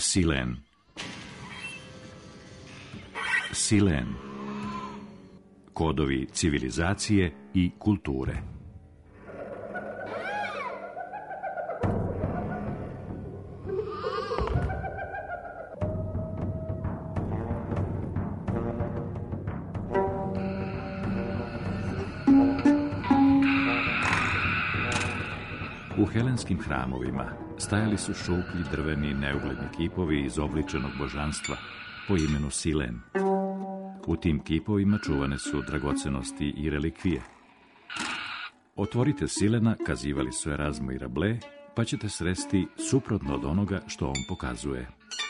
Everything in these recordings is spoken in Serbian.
Silen. Silen. Kodovi civilizacije i kulture. U helenskim hramovima stajali su šuplji drveni neugledni kipovi izobličenog božanstva po imenu Silen. U tim kipovima čuvane su dragocenosti i relikvije. Otvorite Silena, kazivali su Erazmo i Rabelais, pa ćete sresti suprotno od onoga što on pokazuje.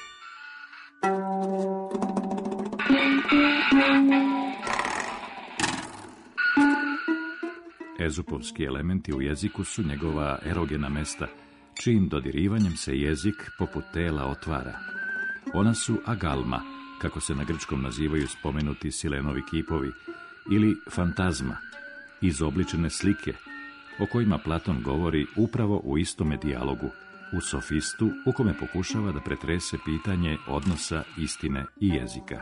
Ezupovski elementi u jeziku su njegova erogena mesta, čijim dodirivanjem se jezik poput tela otvara. Ona su agalma, kako se na grčkom nazivaju spomenuti Silenovi kipovi, ili fantazma, izobličene slike, o kojima Platon govori upravo u istome dijalogu, u Sofistu, u kome pokušava da pretrese pitanje odnosa istine i jezika.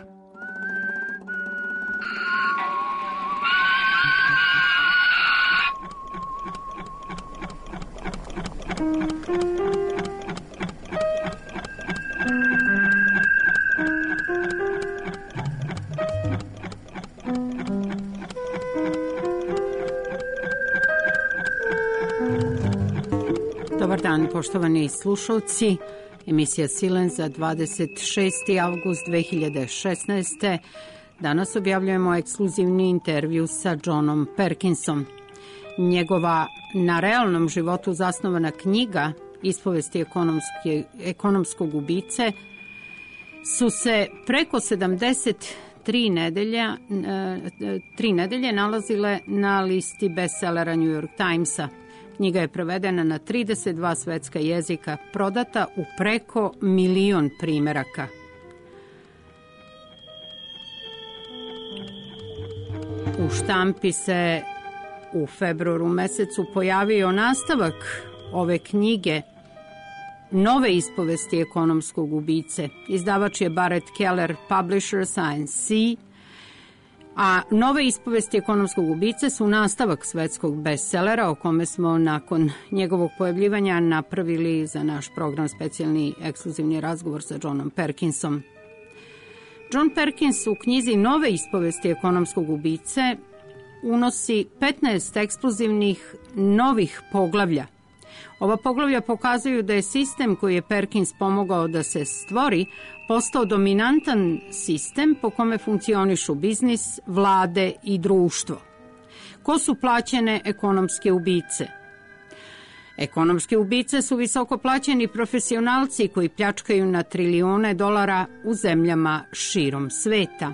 Dobar dan, poštovani slušalci. Emisija Silen za 26. avgust 2016. Danas objavljujemo ekskluzivni intervju sa Johnom Perkinsom. Njegova na realnom životu zasnovana knjiga Ispovesti ekonomskog ubice su se preko 73 nedelje nalazile na listi bestsellera New York Timesa. Knjiga je prevedena na 32 svetska jezika, prodata u preko 1.000.000 primeraka. U štampi se u februaru mesecu pojavio nastavak ove knjige, Nove ispovesti ekonomskog ubice. Izdavač je Barrett Keller, publisher Science C. A Nove ispovesti ekonomskog ubice su nastavak svetskog bestsellera o kome smo nakon njegovog pojavljivanja napravili za naš program specijalni ekskluzivni razgovor sa Johnom Perkinsom. John Perkins u knjizi Nove ispovesti ekonomskog ubice unosi 15 ekskluzivnih novih poglavlja. Ova poglavlja pokazuju da je sistem koji je Perkins pomogao da se stvori postao dominantan sistem po kome funkcionišu biznis, vlade i društvo. Ko su plaćene ekonomske ubice? Ekonomske ubice su visoko plaćeni profesionalci koji pljačkaju na trilijone dolara u zemljama širom sveta.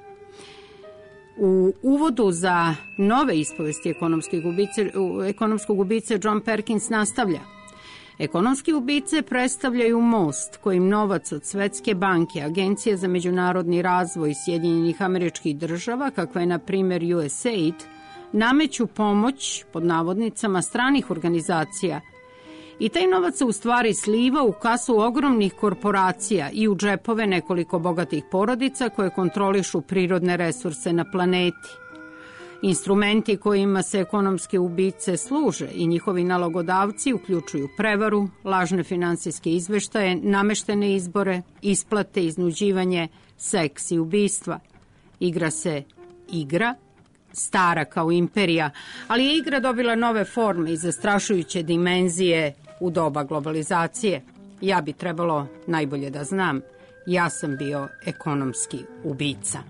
U uvodu za Nove ispovesti ekonomskog ubice John Perkins nastavlja. Ekonomski ubice predstavljaju most kojim novac od Svetske banke, Agencije za međunarodni razvoj Sjedinjenih Američkih Država, kakva je na primjer USAID, nameću pomoć, pod navodnicama, stranih organizacija. I taj novac se u stvari sliva u kasu ogromnih korporacija i u džepove nekoliko bogatih porodica koje kontrolišu prirodne resurse na planeti. Instrumenti kojima se ekonomske ubice služe i njihovi nalogodavci uključuju prevaru, lažne finansijske izveštaje, nameštene izbore, isplate, iznuđivanje, seks i ubistva. Igra se igra, stara kao imperija, ali je igra dobila nove forme i zastrašujuće dimenzije u doba globalizacije. Ja bi trebalo najbolje da znam, ja sam bio ekonomski ubica.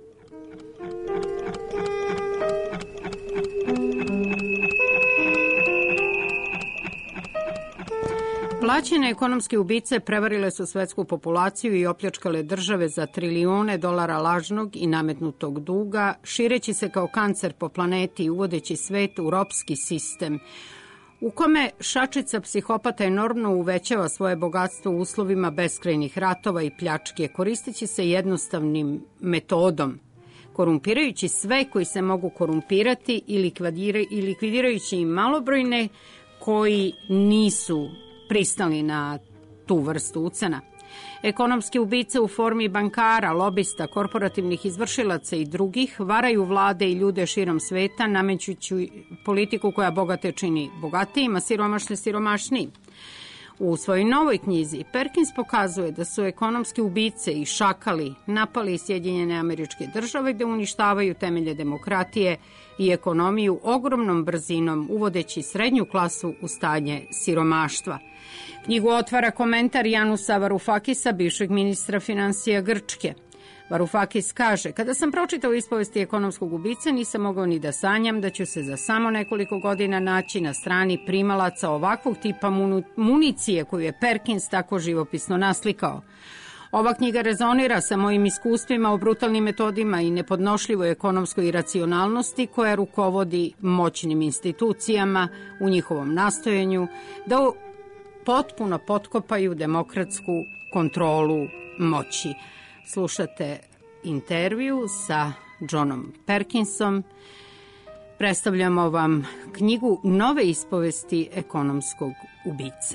Plaćene ekonomske ubice prevarile su svetsku populaciju i opljačkale države za trilijone dolara lažnog i nametnutog duga, šireći se kao kancer po planeti i uvodeći svet u ropski sistem, u kome šačica psihopata enormno uvećava svoje bogatstvo u uslovima beskrajnih ratova i pljačke, koristeći se jednostavnim metodom, korumpirajući sve koji se mogu korumpirati i likvidirajući im malobrojne koji nisu pristali na tu vrstu ucena. Ekonomske ubice u formi bankara, lobista, korporativnih izvršilaca i drugih varaju vlade i ljude širom sveta, namećući politiku koja bogate čini bogatijima, siromašne siromašnijim. U svojoj novoj knjizi Perkins pokazuje da su ekonomske ubice i šakali napali Sjedinjene Američke Države da uništavaju temelje demokratije i ekonomiju ogromnom brzinom, uvodeći srednju klasu u stanje siromaštva. Knjigu otvara komentar Janusa Varufakisa, bivšeg ministra finansija Grčke. Varufakis kaže, kada sam pročitao ispovesti ekonomskog ubice, nisam mogao ni da sanjam da ću se za samo nekoliko godina naći na strani primalaca ovakvog tipa municije koju je Perkins tako živopisno naslikao. Ova knjiga rezonira sa mojim iskustvima o brutalnim metodima i nepodnošljivoj ekonomskoj iracionalnosti koja rukovodi moćnim institucijama u njihovom nastojanju da potpuno potkopaju demokratsku kontrolu moći. Slušate intervju sa Johnom Perkinsom. Predstavljamo vam knjigu Nove ispovesti ekonomskog ubice.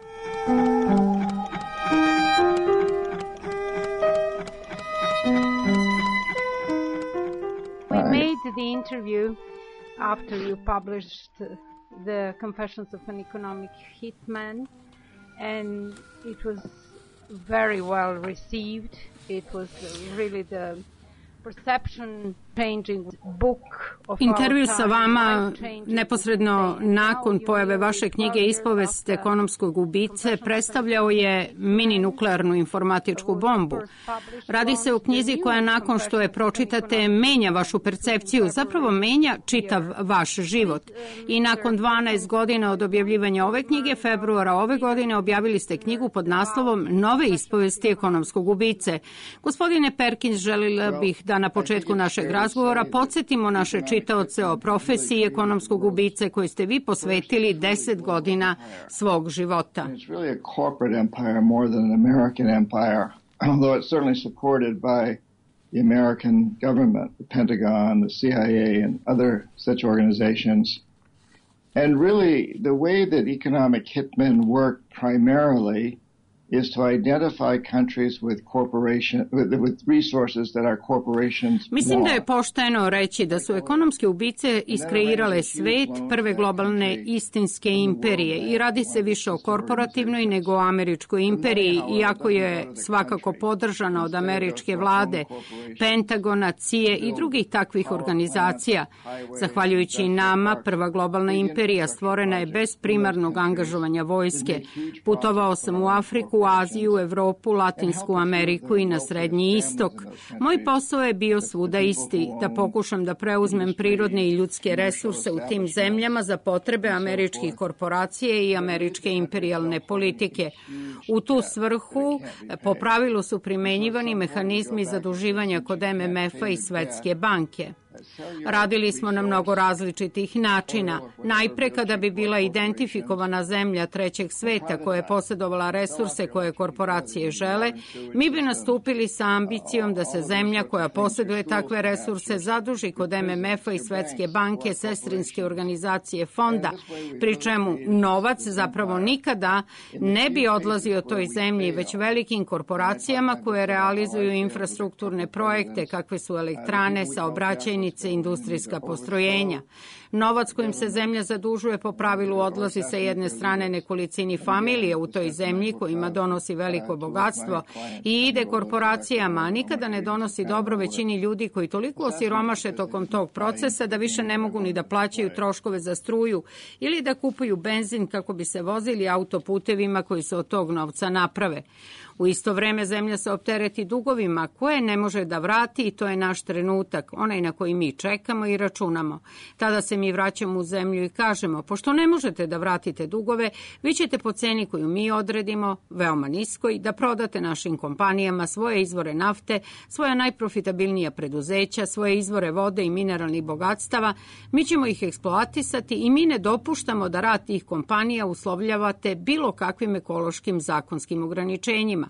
We made the interview after you published the Confessions of an Economic Hitman, and it was very well received. It was really the Intervju sa vama neposredno nakon pojave vaše knjige Ispovest ekonomskog ubice predstavljao je mini nuklearnu informatičku bombu. Radi se o knjizi koja nakon što je pročitate menja vašu percepciju, zapravo menja čitav vaš život. I nakon 12 godina od objavljivanja ove knjige, februara ove godine, objavili ste knjigu pod naslovom Nove ispovesti ekonomskog ubice. Gospodine Perkins, želila bih da na početku našeg razgovora podsjetimo naše čitaoce o profesiji ekonomskog ubice koju ste vi posvetili 10 godina svog života. It's really a corporate empire more than an American empire, although it's certainly supported by the American government, the Pentagon, the CIA, and other such organizations. And really, the way that economic hitmen work primarily is to identify countries with resources that our corporations Mislim da je pošteno reći da su ekonomske ubice iskreirale svet prve globalne istinske imperije i radi se više o korporativnoj nego o američkoj imperiji, iako je svakako podržana od američke vlade, Pentagona, CIA i drugih takvih organizacija. Zahvaljujući nama, prva globalna imperija stvorena je bez primarnog angažovanja vojske. Putovao sam u Afriku, u Aziju, Evropu, Latinsku Ameriku i na Srednji istok. Moj posao je bio svuda isti, da pokušam da preuzmem prirodne i ljudske resurse u tim zemljama za potrebe američkih korporacije i američke imperijalne politike. U tu svrhu po pravilu su primenjivani mehanizmi zaduživanja kod MMF-a i Svetske banke. Radili smo na mnogo različitih načina. Najpre kada bi bila identifikovana zemlja trećeg sveta koja je posjedovala resurse koje korporacije žele, mi bi nastupili sa ambicijom da se zemlja koja posjeduje takve resurse zaduži kod MMF-a i Svetske banke, sestrinske organizacije fonda, pri čemu novac zapravo nikada ne bi odlazio toj zemlji, već velikim korporacijama koje realizuju infrastrukturne projekte kakve su elektrane, saobraćajnice, industrijska postrojenja. Novac kojim se zemlja zadužuje po pravilu odlazi sa jedne strane nekolicini familije u toj zemlji kojima donosi veliko bogatstvo i ide korporacijama, a nikada ne donosi dobro većini ljudi koji toliko osiromaše tokom tog procesa da više ne mogu ni da plaćaju troškove za struju ili da kupuju benzin kako bi se vozili autoputevima koji se od tog novca naprave. U isto vreme zemlja se optereti dugovima koje ne može da vrati i to je naš trenutak, onaj na koji mi čekamo i računamo. Tada se mi vraćamo u zemlju i kažemo, pošto ne možete da vratite dugove, vi ćete po ceni koju mi odredimo, veoma niskoj, da prodate našim kompanijama svoje izvore nafte, svoja najprofitabilnija preduzeća, svoje izvore vode i mineralnih bogatstava, mi ćemo ih eksploatisati i mi ne dopuštamo da rad tih kompanija uslovljavate bilo kakvim ekološkim zakonskim ograničenjima.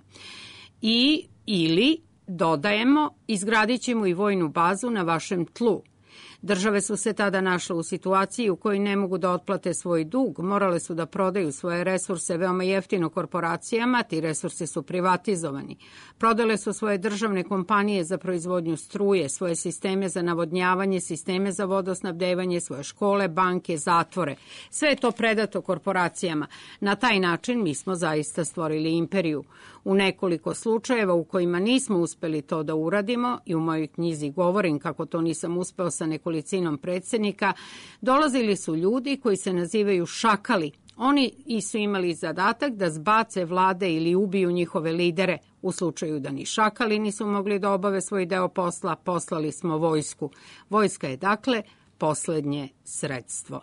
Ili dodajemo, izgradit ćemo i vojnu bazu na vašem tlu. Države su se tada našle u situaciji u kojoj ne mogu da otplate svoj dug, morale su da prodaju svoje resurse veoma jeftino korporacijama, ti resursi su privatizovani. Prodale su svoje državne kompanije za proizvodnju struje, svoje sisteme za navodnjavanje, sisteme za vodosnabdevanje, svoje škole, banke, zatvore. Sve je to predato korporacijama. Na taj način mi smo zaista stvorili imperiju. U nekoliko slučajeva u kojima nismo uspeli to da uradimo, i u mojoj knjizi govorim kako to nisam uspeo sa nekolicinom predsjednika, dolazili su ljudi koji se nazivaju šakali. Oni su imali zadatak da zbace vlade ili ubiju njihove lidere. U slučaju da ni šakali nisu mogli da obave svoj deo posla, poslali smo vojsku. Vojska je dakle poslednje sredstvo.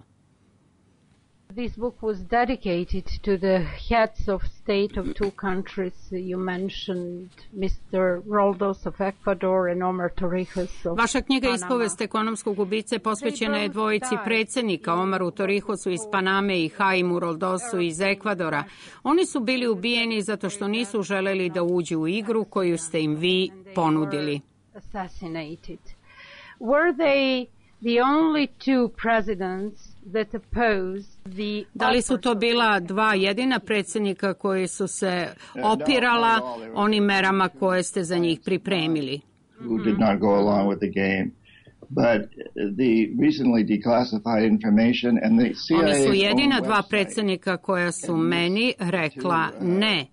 This book was dedicated to the heads of state of two countries. You mentioned Mr. Roldos of Ecuador and Omar Torrijos of Vaša knjiga Panama. Ispovest ekonomskog ubice posvećena je dvojici predsjednika, Omaru Torrijosu iz Paname i Jaimu Roldosu iz Ekvadora. Oni su bili ubijeni zato što nisu želeli da uđu u igru koju ste im vi ponudili. Assassinated. Were they the only two presidents that opposed the Da li su to bila dva jedina predsjednika koji su se opirala onim merama koje ste za njih pripremili? Who did not go along with the game. But the recently declassified information and the CIA's Oni su jedina own dva website predsjednika koja su meni rekla ne.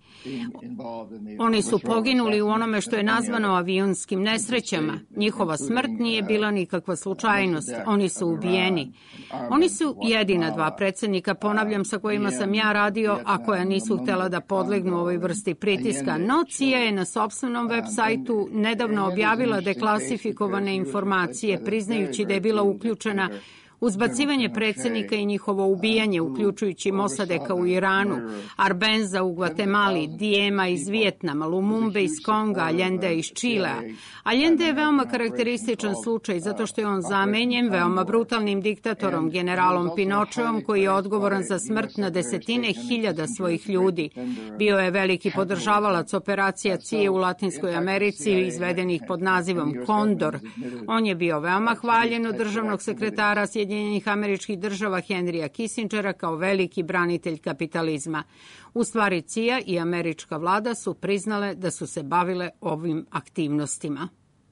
Oni su poginuli u onome što je nazvano avionskim nesrećama. Njihova smrt nije bila nikakva slučajnost. Oni su ubijeni. Oni su jedina dva predsjednika, ponavljam, sa kojima sam ja radio, a koja nisu htjela da podlegnu ovoj vrsti pritiska. No, CIA je na sopstvenom web sajtu nedavno objavila deklasifikovane informacije, priznajući da je bila uključena uzbacivanje predsjednika i njihovo ubijanje, uključujući Mossadeka u Iranu, Arbenza u Gvatemali, Diema iz Vijetnama, Lumumbe iz Konga, Allende iz Čilea. Allende je veoma karakterističan slučaj zato što je on zamenjen veoma brutalnim diktatorom, generalom Pinocheom, koji je odgovoran za smrt na desetine hiljada svojih ljudi. Bio je veliki podržavalac operacija CIA u Latinskoj Americi, izvedenih pod nazivom Kondor. On je bio veoma hvaljen od državnog sekretara Sjedinjenih Američkih Država Henrya Kissingera kao veliki branitelj kapitalizma. U stvari CIA i američka vlada su priznale da su se bavile ovim aktivnostima.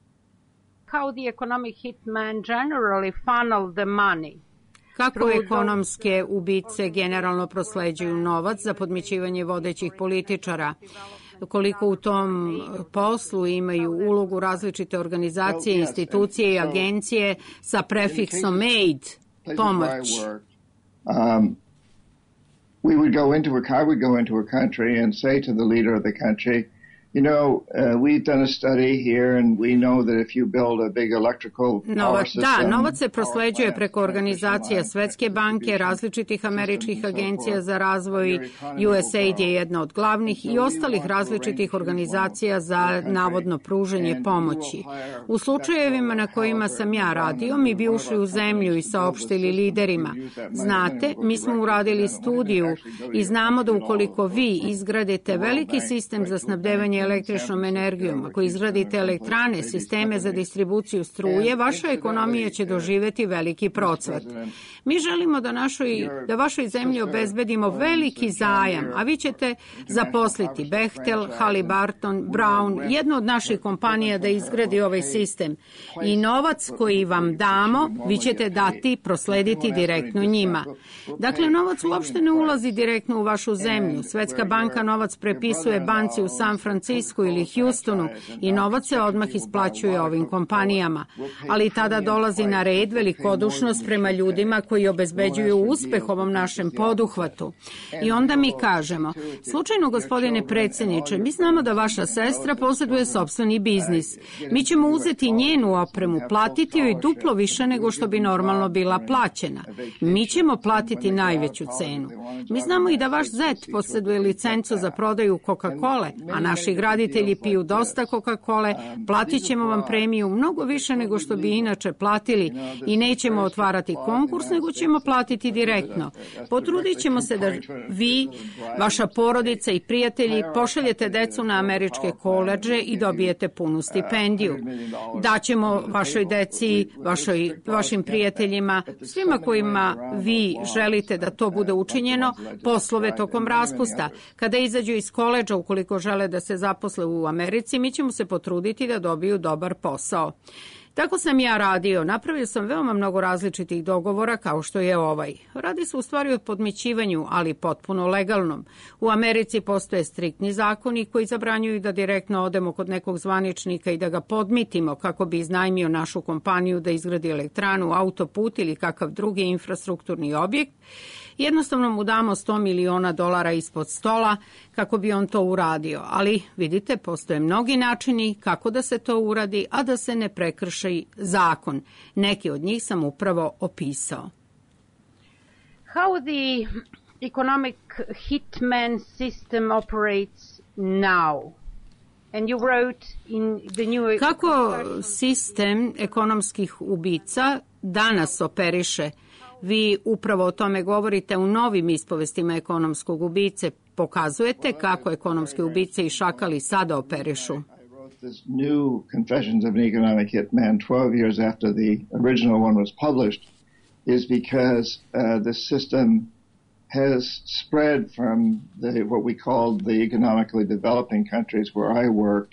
how the economic hitman generally funnel the money. Kako ekonomske ubice generalno prosleđuju novac za podmićivanje vodećih političara? Koliko u tom poslu imaju ulogu različite organizacije, institucije i agencije sa prefiksom aid, pomoć? I would go into a country and say to the leader of the country, you know, we've done a study here and we know that if you build a big electrical power system... Novac se prosleđuje preko organizacija Svetske banke, različitih američkih agencija za razvoj, USAID je jedna od glavnih i ostalih različitih organizacija za navodno pružanje pomoći. U slučajevima na kojima sam ja radio, mi bi ušli u zemlju i saopštili liderima. Znate, mi smo uradili studiju i znamo da ukoliko vi izgradite veliki sistem za snabdevanje električnom energijom, ako izgradite elektrane, sisteme za distribuciju struje, vaša ekonomija će doživeti veliki procvat. Mi želimo da vašoj zemlji obezbedimo veliki zajam, a vi ćete zaposliti Bechtel, Halliburton, Brown, jednu od naših kompanija da izgradi ovaj sistem. I novac koji vam damo, vi ćete dati, proslediti direktno njima. Dakle, novac uopšte ne ulazi direktno u vašu zemlju. Svetska banka novac prepisuje banci u San Francisco ili Houstonu i novac se odmah isplaćuje ovim kompanijama. Ali tada dolazi na red velikodušnost prema ljudima koji obezbeđuju uspeh ovom našem poduhvatu. I onda mi kažemo, slučajno gospodine predsjedniče, mi znamo da vaša sestra posjeduje sopstveni biznis. Mi ćemo uzeti njenu opremu, platiti joj duplo više nego što bi normalno bila plaćena. Mi ćemo platiti najveću cenu. Mi znamo i da vaš zet posjeduje licencu za prodaju Coca-Cole, a naši graditelji piju dosta Coca-Cole, platit ćemo vam premiju mnogo više nego što bi inače platili i nećemo otvarati konkurs, nego ćemo platiti direktno. Potrudit ćemo se da vi, vaša porodica i prijatelji pošaljete decu na američke koledže i dobijete punu stipendiju. Daćemo vašoj deci, vašim prijateljima, svima kojima vi želite da to bude učinjeno, poslove tokom raspusta. Kada izađu iz koledža, ukoliko žele da se zaposle u Americi, mi ćemo se potruditi da dobiju dobar posao. Tako sam ja radio. Napravio sam veoma mnogo različitih dogovora kao što je ovaj. Radi se u stvari o podmićivanju, ali potpuno legalnom. U Americi postoje striktni zakoni koji zabranjuju da direktno odemo kod nekog zvaničnika i da ga podmitimo kako bi iznajmio našu kompaniju da izgradi elektranu, autoput ili kakav drugi infrastrukturni objekt. Jednostavno mu damo $100 miliona ispod stola kako bi on to uradio. Ali, vidite, postoje mnogi načini kako da se to uradi, a da se ne prekrši zakon. Neki od njih sam upravo opisao. How the economic hitman system operates now? And you wrote in the new... Kako sistem ekonomskih ubica danas operiše? Vi upravo o tome govorite u novim ispovestima ekonomskog ubice. Pokazujete kako ekonomske ubice i šakali sada operišu. This new Confessions of an Economic Hitman 12 years after the original one was published is because the system has spread from what we called the economically developing countries where I worked.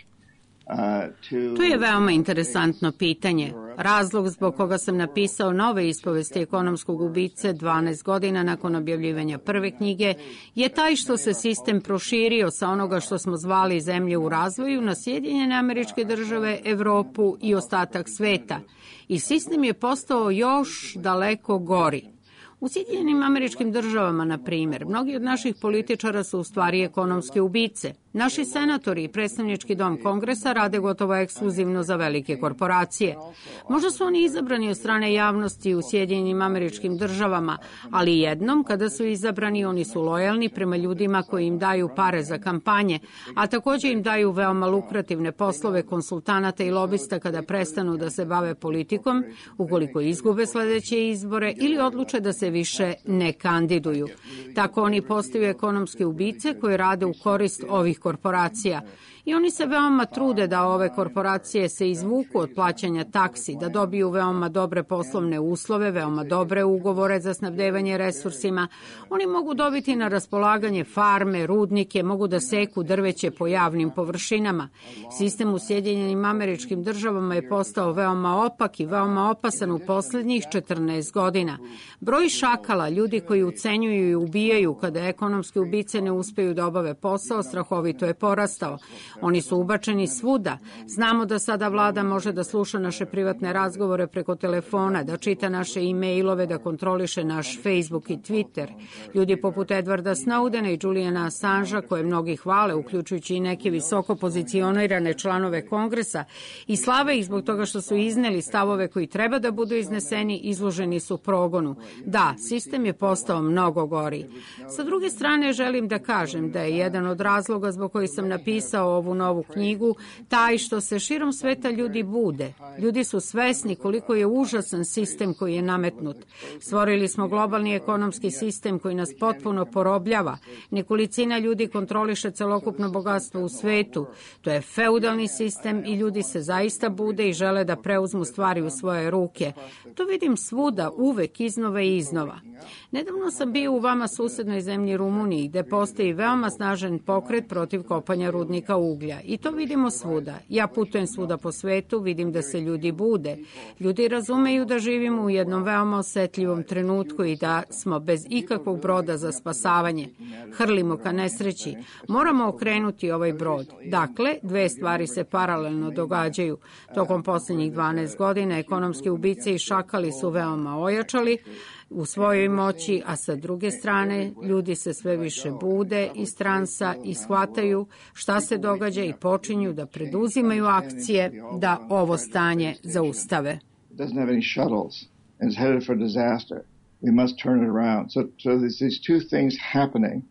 To je veoma interesantno pitanje. Razlog zbog koga sam napisao nove ispovesti ekonomskog ubice 12 godina nakon objavljivanja prve knjige je taj što se sistem proširio sa onoga što smo zvali zemlje u razvoju na Sjedinjene Američke Države, Evropu i ostatak sveta. I sistem je postao još daleko gori. U Sjedinjenim Američkim Državama, na primjer, mnogi od naših političara su u stvari ekonomske ubice. Naši senatori i predstavnički dom Kongresa rade gotovo ekskluzivno za velike korporacije. Možda su oni izabrani od strane javnosti u Sjedinjenim Američkim Državama, ali jednom kada su izabrani oni su lojalni prema ljudima koji im daju pare za kampanje, a također im daju veoma lukrativne poslove konsultanata i lobista kada prestanu da se bave politikom, ukoliko izgube sledeće izbore ili odluče da se više ne kandiduju. Tako oni postaju ekonomske ubice koje rade u korist ovih korporacija. I oni se veoma trude da ove korporacije se izvuku od plaćanja taksi, da dobiju veoma dobre poslovne uslove, veoma dobre ugovore za snabdevanje resursima. Oni mogu dobiti na raspolaganje farme, rudnike, mogu da seku drveće po javnim površinama. Sistem u Sjedinjenim Američkim Državama je postao veoma opak i veoma opasan u poslednjih 14 godina. Broj šakala, ljudi koji ucenjuju i ubijaju kada ekonomske ubice ne uspeju da obave posao, strahovito je porastao. Oni su ubačeni svuda. Znamo da sada vlada može da sluša naše privatne razgovore preko telefona, da čita naše e-mailove, da kontroliše naš Facebook i Twitter. Ljudi poput Edwarda Snowdena i Juliana Assangea, koje mnogi hvale, uključujući i neke visoko pozicionirane članove Kongresa, i slave ih zbog toga što su izneli stavove koji treba da budu izneseni, izloženi su progonu. Da, sistem je postao mnogo gori. Sa druge strane, želim da kažem da je jedan od razloga zbog koji sam napisao ovu novu knjigu taj što se širom sveta ljudi bude. Ljudi su svesni koliko je užasan sistem koji je nametnut. Stvorili smo globalni ekonomski sistem koji nas potpuno porobljava. Nekolicina ljudi kontroliše celokupno bogatstvo u svetu. To je feudalni sistem i ljudi se zaista bude i žele da preuzmu stvari u svoje ruke. To vidim svuda, uvek, iznova i iznova. Nedavno sam bio u vama susednoj zemlji Rumuniji, gde postoji veoma snažan pokret protiv kopanja rudnika uglja. I to vidimo svuda. Ja putujem svuda po svetu, vidim da se ljudi bude. Ljudi razumeju da živimo u jednom veoma osetljivom trenutku i da smo bez ikakvog broda za spasavanje. Hrlimo ka nesreći. Moramo okrenuti ovaj brod. Dakle, dve stvari se paralelno događaju. Tokom poslednjih 12 godina ekonomske ubice i šakali su veoma ojačali u svojoj moći, a sa druge strane ljudi se sve više bude iz transa i shvataju šta se događa i počinju da preduzimaju akcije da ovo stanje zaustave. Doesn't have any shuttles and is headed for disaster. We must turn it around. So there's these two things happening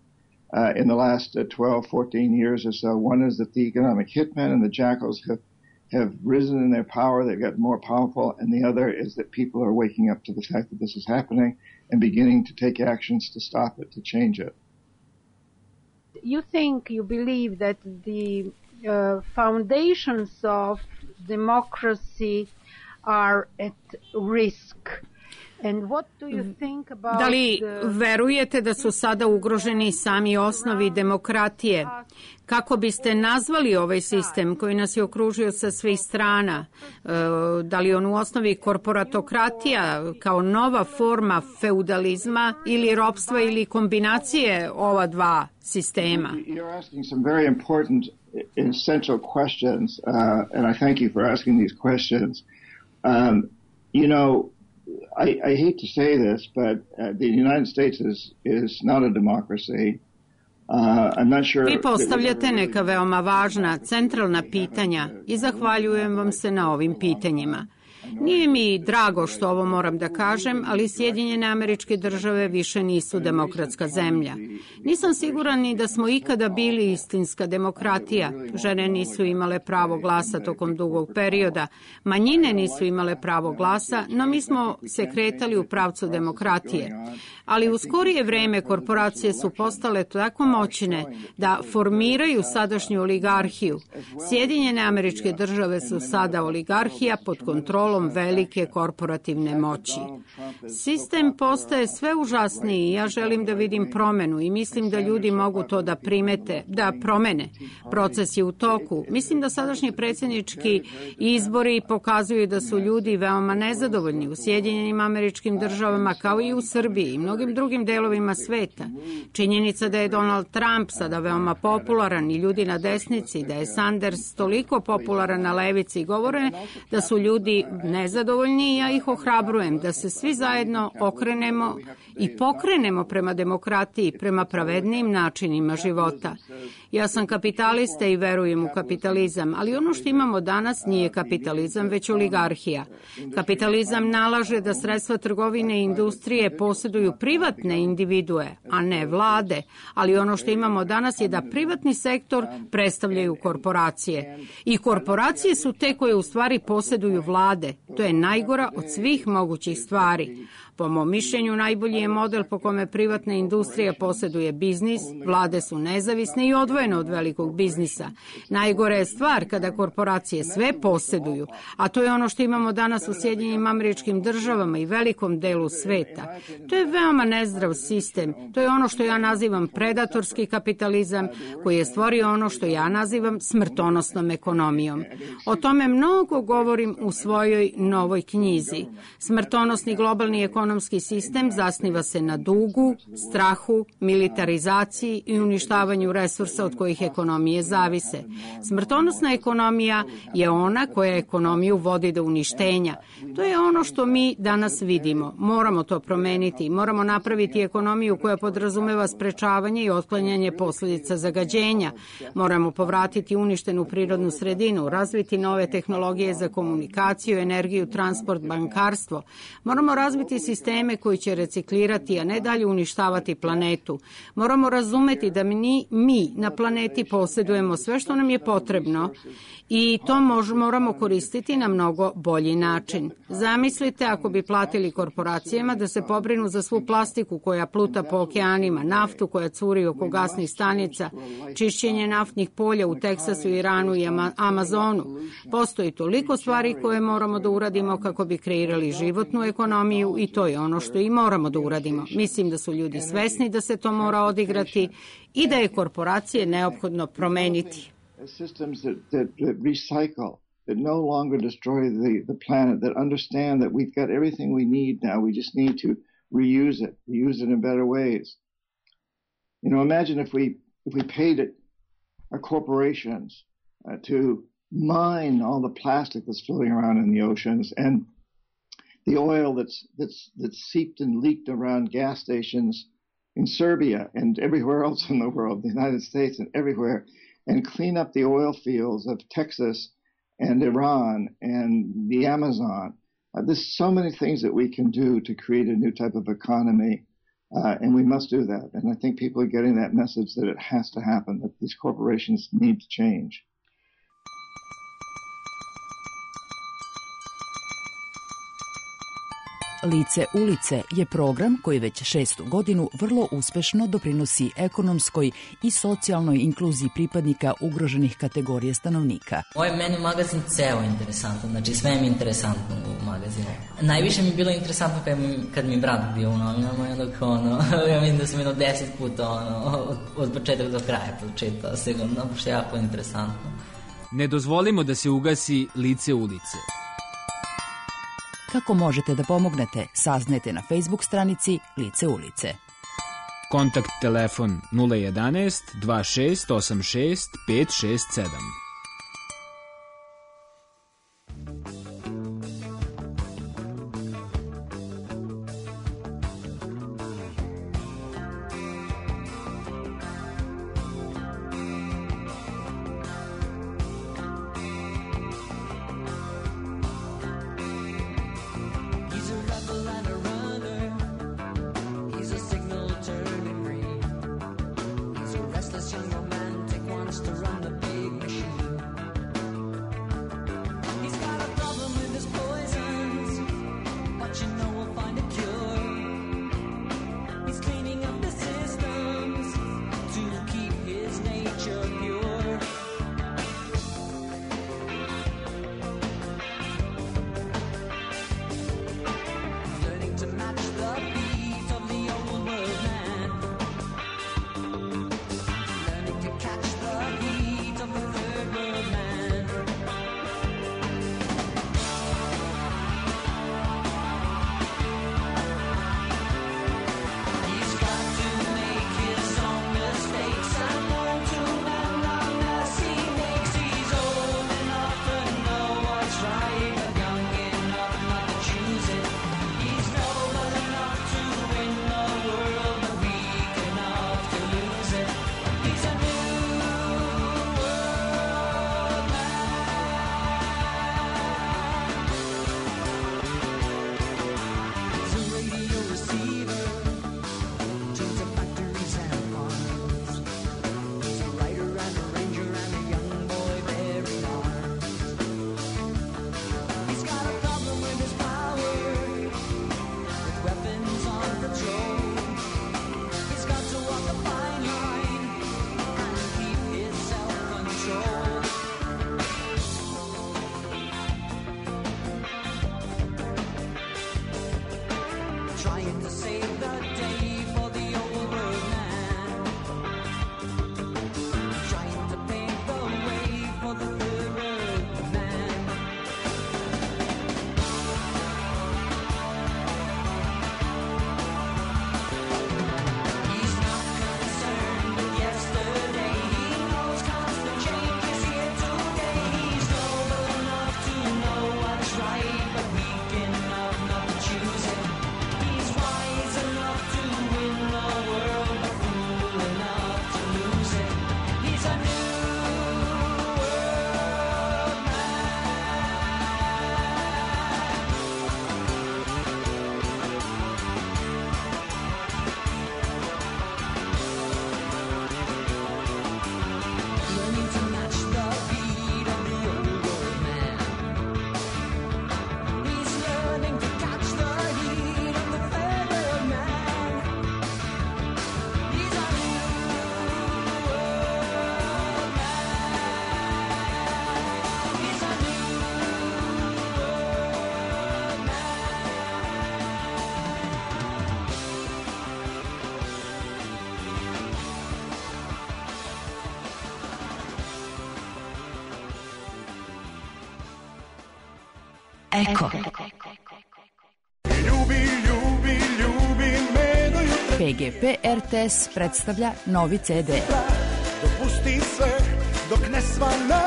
in the last 12, 14 years or so. One is that the economic hitmen and the jackals have risen in their power. They've gotten more powerful. And the other is that people are waking up to the fact that this is happening and beginning to take actions to stop it, to change it. You believe that the foundations of democracy are at risk. And what do you think about Da li verujete da su sada ugroženi sami osnovi demokratije? Kako biste nazvali ovaj sistem koji nas je okružio sa svih strana? Da li on u osnovi korporatokratija kao nova forma feudalizma ili ropstva ili kombinacije ova dva sistema? You're asking some very important, essential questions, and I thank you for asking these questions. I hate to say this, but the United States is not a democracy. I'm not sure. Vi postavljate neka veoma važna, centralna pitanja i zahvaljujem vam se na ovim pitanjima. Nije mi drago što ovo moram da kažem, ali Sjedinjene Američke Države više nisu demokratska zemlja. Nisam siguran ni da smo ikada bili istinska demokratija. Žene nisu imale pravo glasa tokom dugog perioda, manjine nisu imale pravo glasa, no mi smo se kretali u pravcu demokratije. Ali u skorije vreme korporacije su postale tako moćne da formiraju sadašnju oligarhiju. Sjedinjene Američke Države su sada oligarhija pod kontrolom velike korporativne moći. Sistem postaje sve užasniji i ja želim da vidim promenu i mislim da ljudi mogu to da primete, da promene. Proces je u toku. Mislim da sadašnji predsjednički izbori pokazuju da su ljudi veoma nezadovoljni u Sjedinjenim Američkim Državama kao i u Srbiji i mnogim drugim delovima sveta. Činjenica da je Donald Trump sada veoma popularan i ljudi na desnici, da je Sanders toliko popularan na levici, govore da su ljudi nezadovoljni i ja ih ohrabrujem da se svi zajedno okrenemo i pokrenemo prema demokratiji, prema pravednijim načinima života. Ja sam kapitalista i verujem u kapitalizam, ali ono što imamo danas nije kapitalizam, već oligarhija. Kapitalizam nalaže da sredstva trgovine i industrije posjeduju privatne individue, a ne vlade, ali ono što imamo danas je da privatni sektor predstavljaju korporacije. I korporacije su te koje u stvari posjeduju vlade. To je najgora od svih mogućih stvari. Po mom mišljenju, najbolji je model po kome privatna industrija posjeduje biznis, vlade su nezavisne i odvojene od velikog biznisa. Najgore je stvar kada korporacije sve posjeduju, a to je ono što imamo danas u Sjedinjenim Američkim Državama i velikom delu sveta. To je veoma nezdrav sistem, to je ono što ja nazivam predatorski kapitalizam, koji je stvorio ono što ja nazivam smrtonosnom ekonomijom. O tome mnogo govorim u svojoj novoj knjizi. Smrtonosni globalni ekonomski sistem zasniva se na dugu, strahu, militarizaciji i uništavanju resursa od kojih ekonomije zavise. Smrtonosna ekonomija je ona koja ekonomiju vodi do uništenja. To je ono što mi danas vidimo. Moramo to promeniti. Moramo napraviti ekonomiju koja podrazumeva sprečavanje i otklanjanje posljedica zagađenja. Moramo povratiti uništenu prirodnu sredinu, razviti nove tehnologije za komunikaciju, energiju, transport, bankarstvo. Moramo razviti sisteme koji će reciklirati, a ne dalje uništavati planetu. Moramo razumeti da mi na planeti posjedujemo sve što nam je potrebno i to moramo koristiti na mnogo bolji način. Zamislite ako bi platili korporacijama da se pobrinu za svu plastiku koja pluta po okeanima, naftu koja curi oko gasnih stanica, čišćenje naftnih polja u Teksasu, Iranu i Amazonu. Postoji toliko stvari koje moramo da uradimo kako bi kreirali životnu ekonomiju i to je ono što i moramo da uradimo. Mislim da su ljudi svesni da se to mora odigrati i da je korporacije neophodno promeniti. Systems that recycle, that no longer destroy the planet, that understand that we've got everything we need now. We just need to reuse it in better ways. Imagine if we paid our corporations to mine all the plastic that's floating around in the oceans and the oil that's seeped and leaked around gas stations in Serbia and everywhere else in the world, the United States and everywhere, and clean up the oil fields of Texas and Iran and the Amazon. There's so many things that we can do to create a new type of economy And we must do that. And I think people are getting that message that it has to happen, that these corporations need to change. Lice ulice je program koji već 6. godinu vrlo uspešno doprinosi ekonomskoj i socijalnoj inkluziji pripadnika ugroženih kategorija stanovnika. Ovaj meni magazin ceo interesantan, znači sve mi je interesantno u magazinu. Najviše mi je bilo interesantno kad mi brat bio u novinama, ja mislim da sam 10 puta od početka do kraja pročitao sigurno, što je jako interesantno. Ne dozvolimo da se ugasi Lice ulice. Kako možete da pomognete, saznajte na Facebook stranici Lice ulice. Kontakt telefon 011 2686 567. Eko. PGP RTS predstavlja novi CD. Dopusti sve dok ne svane.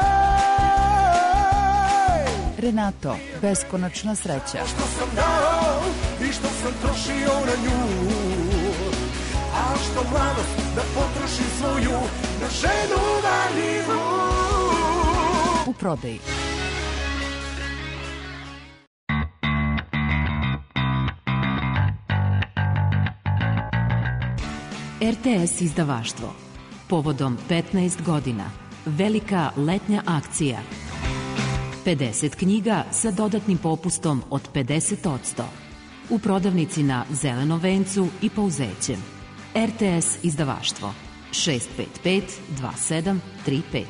Renato, beskonačna sreća. Što sam dao i što sam trošio na nju, a što mladost da potrošim svoju na ženu valjivu. U prodaji. RTS izdavaštvo. Povodom 15 godina. Velika letnja akcija. 50 knjiga sa dodatnim popustom od 50%. U prodavnici na Zelenom vencu i Pouzećem. RTS izdavaštvo. 655 2735.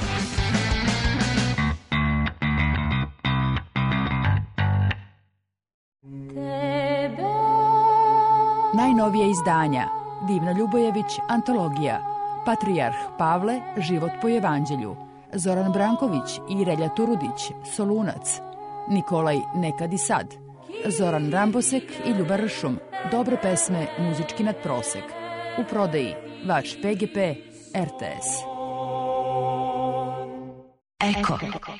Najnovije izdanja. Divna Ljubojević, antologija. Patrijarh Pavle, život po evanđelju. Zoran Branković i Relja Turudić, Solunac. Nikolaj Nekad i sad. Zoran Rambosek i Ljuba Ršum, dobre pesme, muzički nadprosek. U prodaji Vač PGP, RTS. Eko.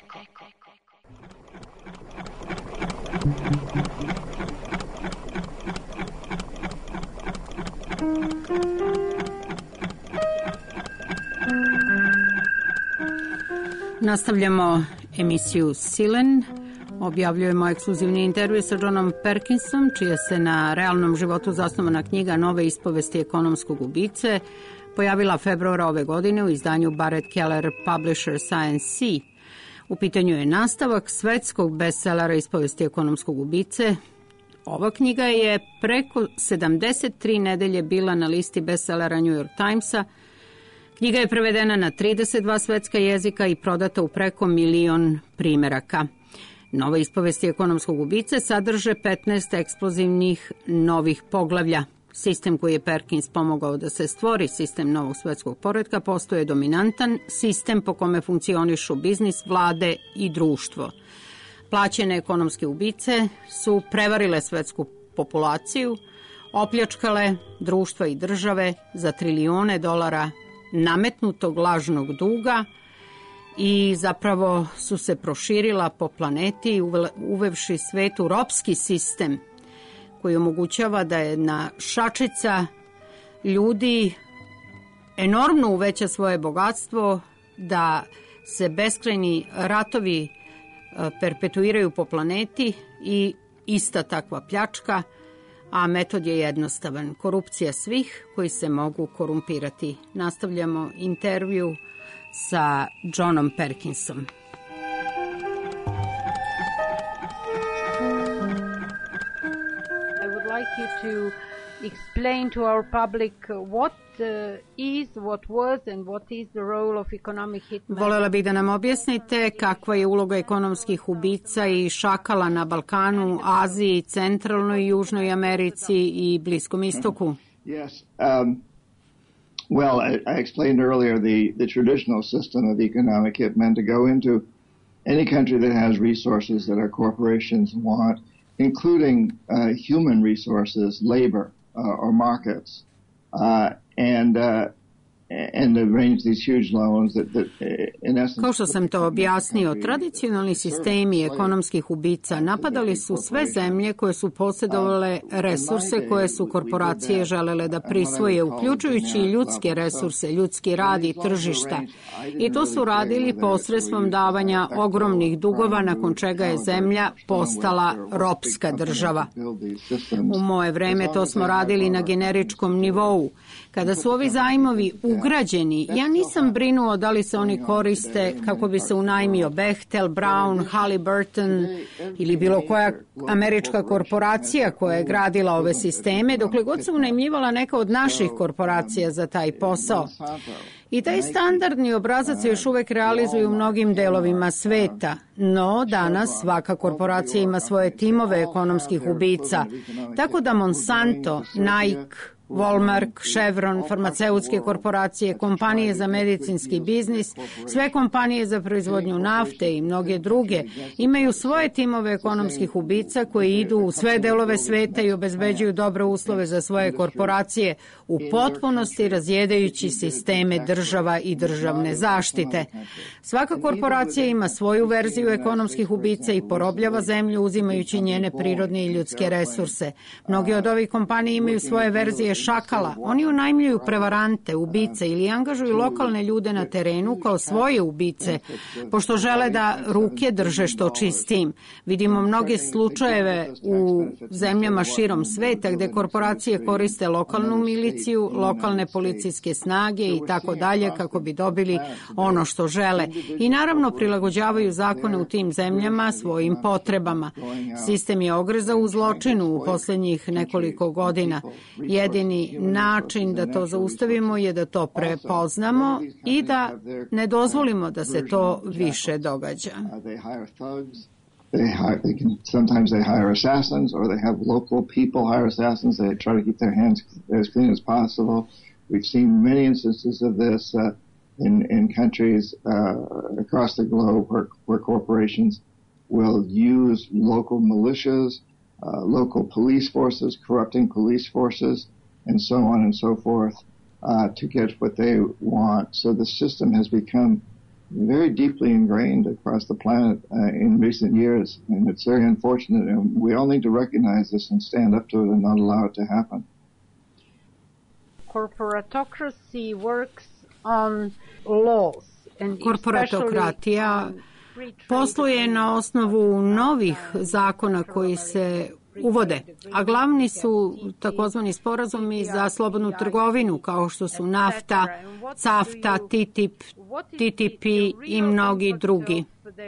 Nastavljamo emisiju Silen. Objavljujemo ekskluzivni intervju sa Johnom Perkinsom, čija se na realnom životu zasnovana knjiga Nove ispovesti ekonomskog ubice pojavila februara ove godine u izdanju Barrett Keller Publisher Science C. U pitanju je nastavak svetskog bestsellera ispovesti ekonomskog ubice. Ova knjiga je preko 73 nedelje bila na listi bestsellera New York Timesa. Knjiga je prevedena na 32 svetska jezika i prodata u preko 1 milion primeraka. Nove ispovesti ekonomskog ubice sadrže 15 eksplozivnih novih poglavlja. Sistem koji je Perkins pomogao da se stvori, sistem novog svetskog poretka, postoje dominantan sistem po kome funkcionišu biznis, vlade i društvo. Plaćene ekonomske ubice su prevarile svetsku populaciju, opljačkale društva i države za trilione dolara nametnutog lažnog duga i zapravo su se proširila po planeti uvevši svetu ropski sistem koji omogućava da jedna šačica ljudi enormno uveća svoje bogatstvo, da se beskrajni ratovi perpetuiraju po planeti i ista takva pljačka, a metod je jednostavan. Korupcija svih koji se mogu korumpirati. Nastavljamo intervju sa Johnom Perkinsom. I would like you to explain to our public what was and what is the role of economic hitmen. Volela bih da nam objasnite kakva je uloga ekonomskih ubica i šakala na Balkanu, Aziji, Centralnoj i Južnoj Americi i Bliskom istoku. Yes. Well, I explained earlier the traditional system of economic hitmen to go into any country that has resources that our corporations want, including human resources, labor, or markets, and arrange these huge loans that in essence... Kao što sam to objasnio, tradicionalni sistemi ekonomskih ubica napadali su sve zemlje koje su posjedovale resurse koje su korporacije želele da prisvoje, uključujući i ljudske resurse, ljudski rad i tržišta. I to su radili posredstvom davanja ogromnih dugova, nakon čega je zemlja postala ropska država. U moje vreme to smo radili na generičkom nivou. Kada su ovi zajmovi ugrađeni, ja nisam brinuo da li se oni koriste kako bi se unajmio Bechtel, Brown, Halliburton ili bilo koja američka korporacija koja je gradila ove sisteme, dokle god se unajmljivala neka od naših korporacija za taj posao. I taj standardni obrazac se još uvek realizuje u mnogim delovima sveta, no danas svaka korporacija ima svoje timove ekonomskih ubica, tako da Monsanto, Nike, Walmart, Chevron, farmaceutske korporacije, kompanije za medicinski biznis, sve kompanije za proizvodnju nafte i mnoge druge imaju svoje timove ekonomskih ubica koji idu u sve delove sveta i obezbeđuju dobre uslove za svoje korporacije, u potpunosti razjedajući sisteme država i državne zaštite. Svaka korporacija ima svoju verziju ekonomskih ubica i porobljava zemlju uzimajući njene prirodne i ljudske resurse. Mnogi od ovih kompanija imaju svoje verzije je šakala. Oni unajmljuju prevarante, ubice ili angažuju lokalne ljude na terenu kao svoje ubice, pošto žele da ruke drže što čistim. Vidimo mnoge slučajeve u zemljama širom sveta gde korporacije koriste lokalnu miliciju, lokalne policijske snage i tako dalje kako bi dobili ono što žele. I naravno prilagođavaju zakone u tim zemljama svojim potrebama. Sistem je ogrezao u zločinu u poslednjih nekoliko godina. Jedini način da to zaustavimo je da to prepoznamo i da ne dozvolimo da se to više događa. Sometimes they hire assassins, or they have local people hire assassins. They try to keep their hands as clean as possible. We've seen many instances of this in countries across the globe where corporations will use local militias, local police forces, corrupting police forces, and so on and so forth to get what they want. So the system has become very deeply ingrained across the planet in recent years, and it's very unfortunate, and we all need to recognize this and stand up to it and not allow it to happen. Corporatocracy works on laws, and Korporatokratija posluje na osnovu novih zakona koji se uvode, a glavni su takozvani sporazumi za slobodnu trgovinu, kao što su NAFTA, CAFTA, TTIP, TTP i mnogi drugi.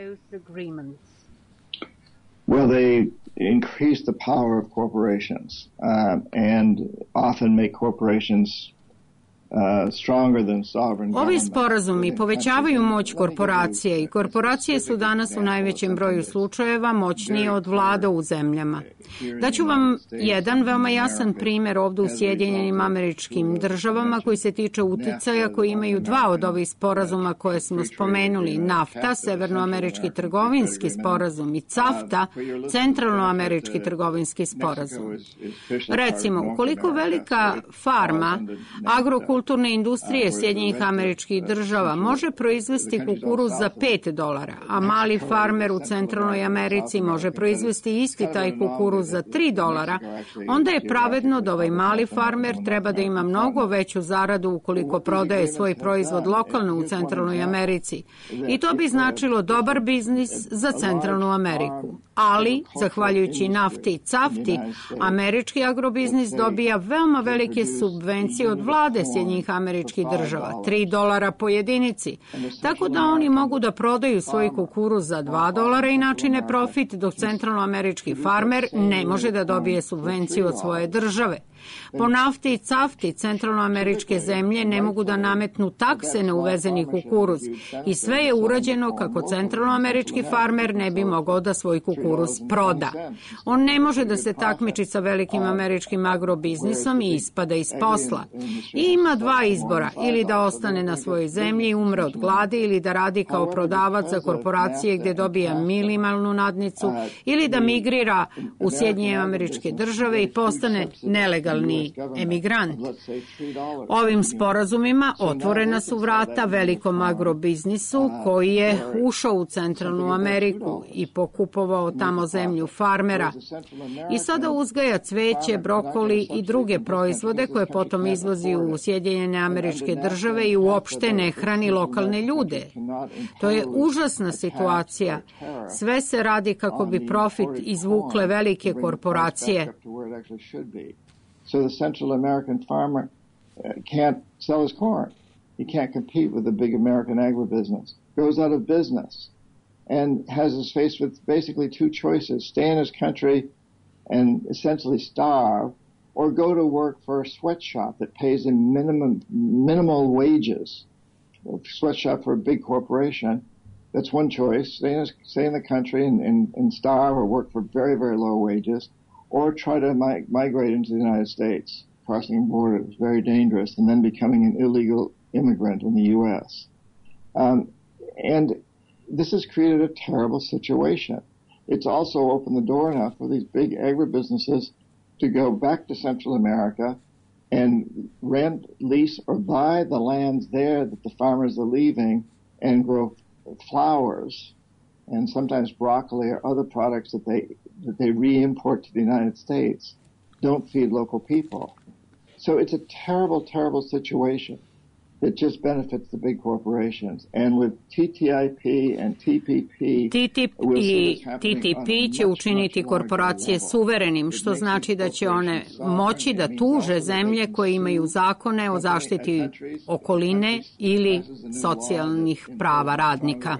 Well, they increase the power of corporations and often make corporations stronger than sovereign government. Ovi sporazumi povećavaju moć korporacije i korporacije su danas u najvećem broju slučajeva moćnije od vlada u zemljama. Daću vam jedan veoma jasan primer ovdje u Sjedinjenim Američkim Državama koji se tiče uticaja koji imaju dva od ovih sporazuma koje smo spomenuli, NAFTA, Severnoamerički trgovinski sporazum, i CAFTA, Centralnoamerički trgovinski sporazum. Recimo, ukoliko velika farma agrokulturne industrije Sjedinjenih Američkih Država može proizvesti kukuruz za $5, a mali farmer u Centralnoj Americi može proizvesti isti taj kukuruz za $3, onda je pravedno da ovaj mali farmer treba da ima mnogo veću zaradu ukoliko prodaje svoj proizvod lokalno u Centralnoj Americi. I to bi značilo dobar biznis za Centralnu Ameriku. Ali, zahvaljujući nafti i cafti, američki agrobiznis dobija veoma velike subvencije od vlade Sjedinjenih Američkih Država, $3 po jedinici, tako da oni mogu da prodaju svoj kukuruz za $2 i načine profit, dok centralnoamerički farmer ne može da dobije subvenciju od svoje države. Po nafti i cafti centralnoameričke zemlje ne mogu da nametnu takse na uvezeni kukuruz i sve je urađeno kako centralnoamerički farmer ne bi mogao da svoj kukuruz proda. On ne može da se takmiči sa velikim američkim agrobiznisom i ispada iz posla. I ima dva izbora, ili da ostane na svojoj zemlji i umre od gladi, ili da radi kao prodavac za korporacije gde dobija minimalnu nadnicu, ili da migrira u Sjedinjene Američke Države i postane nelegalni emigrant. Ovim sporazumima otvorena su vrata velikom agrobiznisu koji je ušao u Centralnu Ameriku i pokupovao tamo zemlju farmera i sada uzgaja cveće, brokoli i druge proizvode koje potom izvozi u Sjedinjene Američke Države i uopšte ne hrani lokalne ljude. To je užasna situacija. Sve se radi kako bi profit izvukle velike korporacije. So the Central American farmer can't sell his corn. He can't compete with the big American agribusiness. Goes out of business and is faced with basically two choices: stay in his country and essentially starve, or go to work for a sweatshop that pays him minimal wages. A sweatshop for a big corporation. That's one choice. Stay in the country and starve or work for very, very low wages. Or try to migrate into the United States, crossing a border is very dangerous, and then becoming an illegal immigrant in the U.S. And this has created a terrible situation. It's also opened the door now for these big agribusinesses to go back to Central America and rent, lease, or buy the lands there that the farmers are leaving and grow flowers and sometimes broccoli or other products that they re-import to the United States. Don't feed local people. So it's a terrible, terrible situation that just benefits the big corporations. And with TTIP and TPP, TTP će učiniti korporacije suverenim, što znači da će one moći da tuže zemlje koje imaju zakone o zaštiti okoline ili socijalnih prava radnika.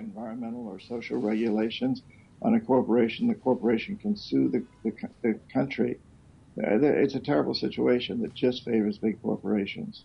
On a corporation, the corporation can sue the country. It's a terrible situation that just favors big corporations.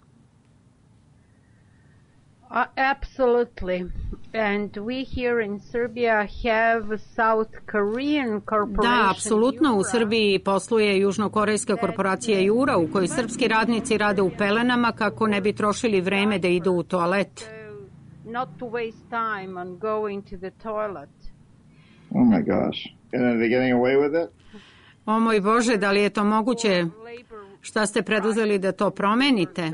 Absolutely. And we here in Serbia have South Korean corporation. Da, apsolutno. U Srbiji posluje južnokorejska korporacija Jura u kojoj srpski radnici rade u pelenama kako ne bi trošili vreme da idu u toalet. Not to waste time on going to the toilet. Oh my gosh. And are they getting away with it? O moj Bože, da li je to moguće? Šta ste preduzeli da to promenite?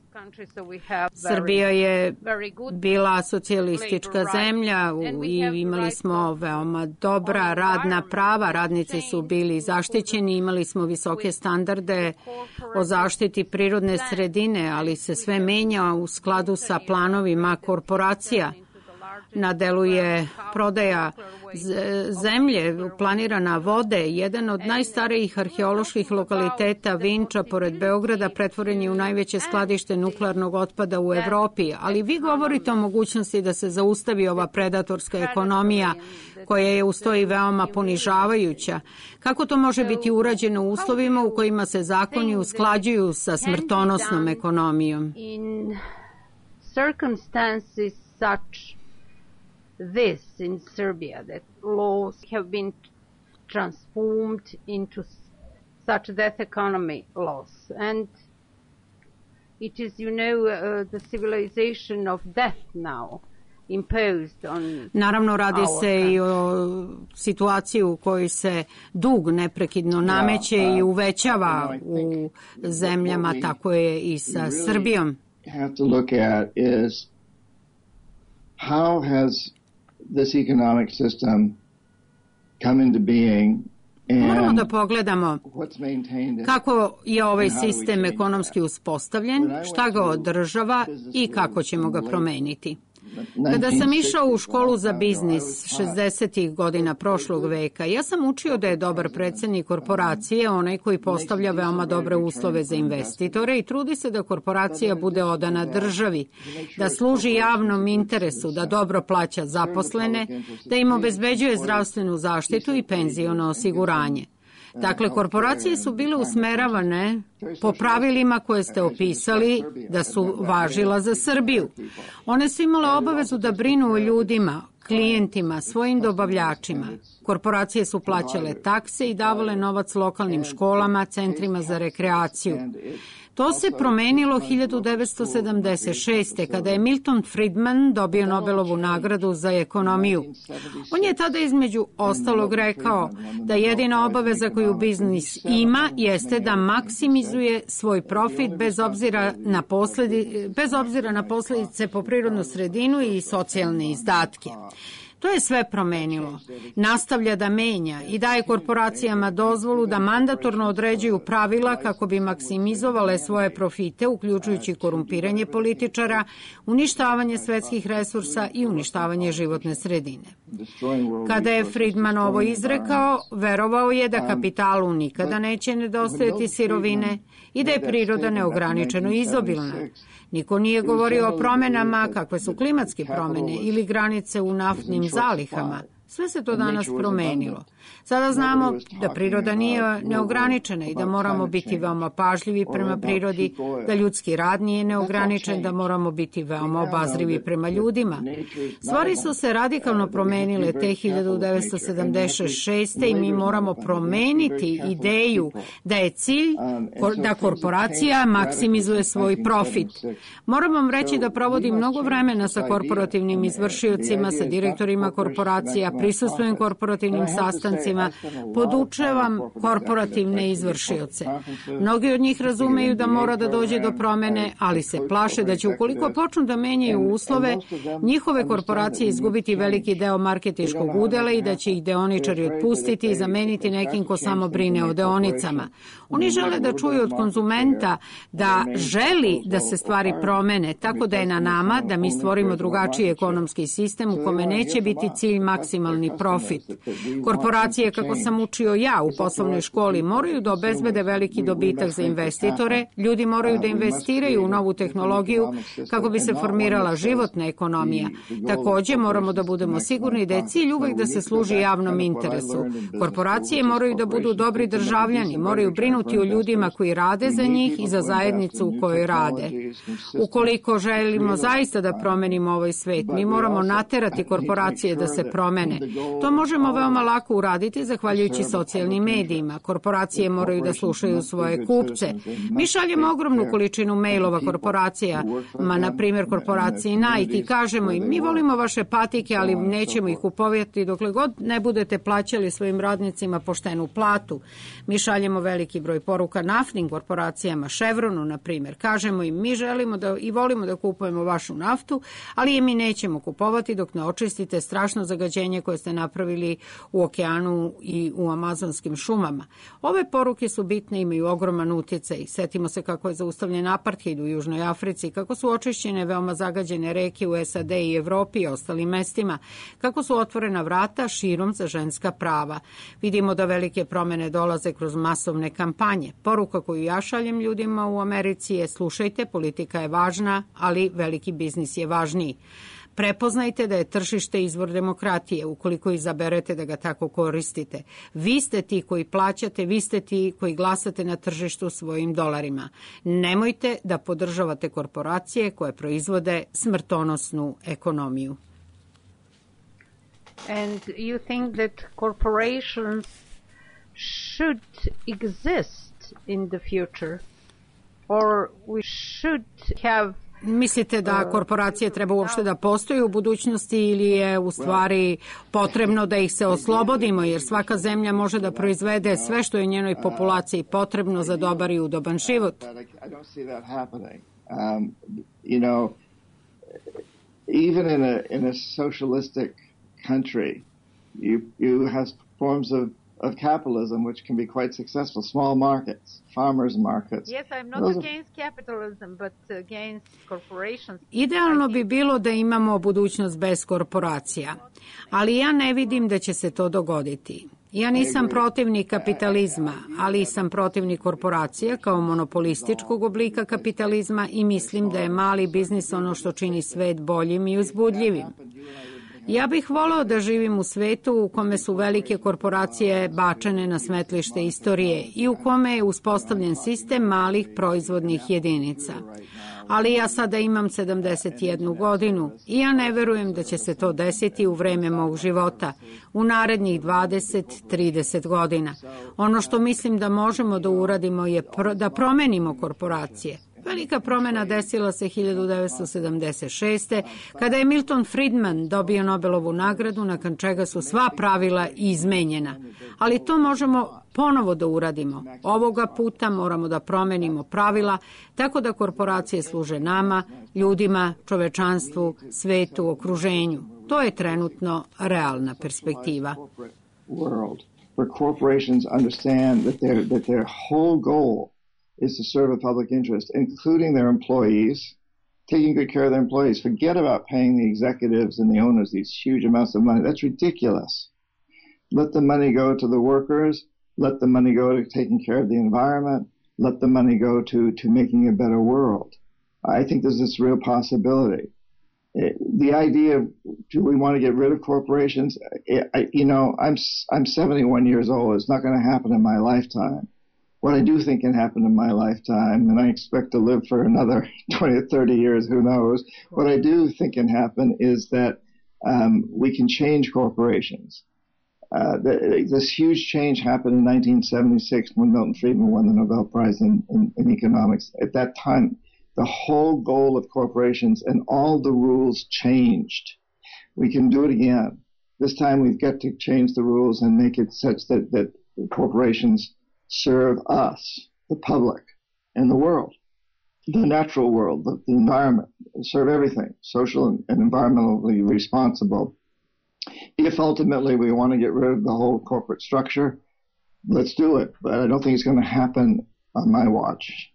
Srbija je bila socijalistička zemlja i imali smo veoma dobra radna prava, radnici su bili zaštićeni, imali smo visoke standarde o zaštiti prirodne sredine, ali se sve menja u skladu sa planovima korporacija. Na delu je prodaja zemlje, planirana vode. Jedan od najstarijih arheoloških lokaliteta Vinča pored Beograda pretvoren je u najveće skladište nuklearnog otpada u Evropi. Ali vi govorite o mogućnosti da se zaustavi ova predatorska ekonomija koja je uz to i veoma ponižavajuća. Kako to može biti urađeno u uslovima u kojima se zakoni usklađuju sa smrtonosnom ekonomijom? In circumstances such this in Serbia, that laws have been transformed into such death economy laws. And it is, the civilization of death now imposed on. Naravno, radi se i o situaciji u kojoj se dug neprekidno nameće i uvećava u zemljama, tako je i sa Srbijom. Have to look at is how has this economic system come into being. Moramo da pogledamo kako je ovaj sistem ekonomski uspostavljen, šta ga održava i kako ćemo ga promeniti. Kada sam išao u školu za biznis 60. godina prošlog veka, ja sam učio da je dobar predsednik korporacije onaj koji postavlja veoma dobre uslove za investitore i trudi se da korporacija bude odana državi, da služi javnom interesu, da dobro plaća zaposlene, da im obezbeđuje zdravstvenu zaštitu i penziono osiguranje. Dakle, korporacije su bile usmeravane po pravilima koje ste opisali da su važila za Srbiju. One su imale obavezu da brinu o ljudima, klijentima, svojim dobavljačima. Korporacije su plaćale takse i davale novac lokalnim školama, centrima za rekreaciju. To se promenilo 1976. kada je Milton Friedman dobio Nobelovu nagradu za ekonomiju. On je tada između ostalog rekao da jedina obaveza koju biznis ima jeste da maksimizuje svoj profit bez obzira na posljedice po prirodnu sredinu i socijalne izdatke. To je sve promenilo. Nastavlja da menja i daje korporacijama dozvolu da mandatorno određuju pravila kako bi maksimizovale svoje profite, uključujući korumpiranje političara, uništavanje svetskih resursa i uništavanje životne sredine. Kada je Friedman ovo izrekao, verovao je da kapitalu nikada neće nedostajati sirovine i da je priroda neograničeno izobilna. Niko nije govorio o promenama kakve su klimatske promene ili granice u naftnim zalihama. Sve se to danas promenilo. Sada znamo da priroda nije neograničena i da moramo biti veoma pažljivi prema prirodi, da ljudski rad nije neograničen, da moramo biti veoma obazrivi prema ljudima. Stvari su se radikalno promenile te 1976. i mi moramo promeniti ideju da je cilj da korporacija maksimizuje svoj profit. Moram vam reći da provodim mnogo vremena sa korporativnim izvršiocima, sa direktorima korporacija, prisustvujem korporativnim sastancima, podučavam korporativne izvršioce. Mnogi od njih razumeju da mora da dođe do promene, ali se plaše da će ukoliko počnu da menjaju uslove, njihove korporacije izgubiti veliki deo marketinškog udela i da će ih deoničari otpustiti i zameniti nekim ko samo brine o deonicama. Oni žele da čuju od konzumenta da želi da se stvari promene, tako da je na nama da mi stvorimo drugačiji ekonomski sistem u kome neće biti cilj maksimalni profit. Korporacije, kako sam učio ja u poslovnoj školi, moraju da obezbede veliki dobitak za investitore, ljudi moraju da investiraju u novu tehnologiju kako bi se formirala životna ekonomija. Takođe, moramo da budemo sigurni da je cilj uvek da se služi javnom interesu. Korporacije moraju da budu dobri državljani, moraju brinuti o ljudima koji rade za njih i za zajednicu u kojoj rade. Ukoliko želimo zaista da promenimo ovaj svet, mi moramo naterati korporacije da se promene. To možemo veoma lako uraditi zahvaljujući socijalnim medijima. Korporacije moraju da slušaju svoje kupce. Mi šaljemo ogromnu količinu mailova korporacijama, na primjer korporaciji Nike, i kažemo im, mi volimo vaše patike, ali nećemo ih kupovati dokle god ne budete plaćali svojim radnicima poštenu platu. Mi šaljemo veliki broj poruka naftnim korporacijama, Chevronu, na primjer. Kažemo im, mi želimo da i volimo da kupujemo vašu naftu, ali je mi nećemo kupovati dok ne očistite strašno zagađenje koje ste napravili u okeanu i u amazonskim šumama. Ove poruke su bitne, imaju ogroman utjecaj. Setimo se kako je zaustavljen apartheid u Južnoj Africi, kako su očišćene veoma zagađene reke u SAD i Evropi i ostalim mestima, kako su otvorena vrata širom za ženska prava. Vidimo da velike promene dolaze kroz masovne kampanje. Poruka koju ja šaljem ljudima u Americi je: slušajte, politika je važna, ali veliki biznis je važniji. Prepoznajte da je tržište izvor demokratije ukoliko izaberete da ga tako koristite. Vi ste ti koji plaćate, vi ste ti koji glasate na tržištu svojim dolarima. Nemojte da podržavate korporacije koje proizvode smrtonosnu ekonomiju. And you think that corporations should exist in the future, or we should have... Mislite da korporacije treba uopšte da postoje u budućnosti ili je u stvari potrebno da ih se oslobodimo, jer svaka zemlja može da proizvede sve što je njenoj populaciji potrebno za dobar i udoban život? Even in a socialistic country, you have forms of capitalism which can be quite successful, small markets, farmers markets. Yes, I'm not against capitalism, but against corporations. Idealno bi bilo da imamo budućnost bez korporacija, ali ja ne vidim da će se to dogoditi. Ja nisam protivnik kapitalizma, ali sam protivnik korporacija kao monopolističkog oblika kapitalizma i mislim da je mali biznis ono što čini svet boljim i uzbudljivim. Ja bih voleo da živim u svetu u kome su velike korporacije bačene na smetlište istorije i u kome je uspostavljen sistem malih proizvodnih jedinica. Ali ja sada imam 71 godinu i ja ne verujem da će se to desiti u vreme mog života, u narednih 20-30 godina. Ono što mislim da možemo da uradimo je da promenimo korporacije. Velika promena desila se 1976. kada je Milton Friedman dobio Nobelovu nagradu, nakon čega su sva pravila izmenjena. Ali to možemo ponovo da uradimo. Ovoga puta moramo da promenimo pravila tako da korporacije služe nama, ljudima, čovečanstvu, svetu, okruženju. To je trenutno realna perspektiva. Where corporations understand that their whole goal is to serve a public interest, including their employees, taking good care of their employees. Forget about paying the executives and the owners these huge amounts of money. That's ridiculous. Let the money go to the workers. Let the money go to taking care of the environment. Let the money go to making a better world. I think there's this real possibility. The idea of, do we want to get rid of corporations? I'm 71 years old. It's not going to happen in my lifetime. What I do think can happen in my lifetime, and I expect to live for another 20 or 30 years, who knows, what I do think can happen is that we can change corporations. This huge change happened in 1976 when Milton Friedman won the Nobel Prize in economics. At that time, the whole goal of corporations and all the rules changed. We can do it again. This time we've got to change the rules and make it such that corporations serve us, the public, and the world, the natural world, the environment, serve everything, social and environmentally responsible. If ultimately we want to get rid of the whole corporate structure, let's do it. But I don't think it's going to happen on my watch.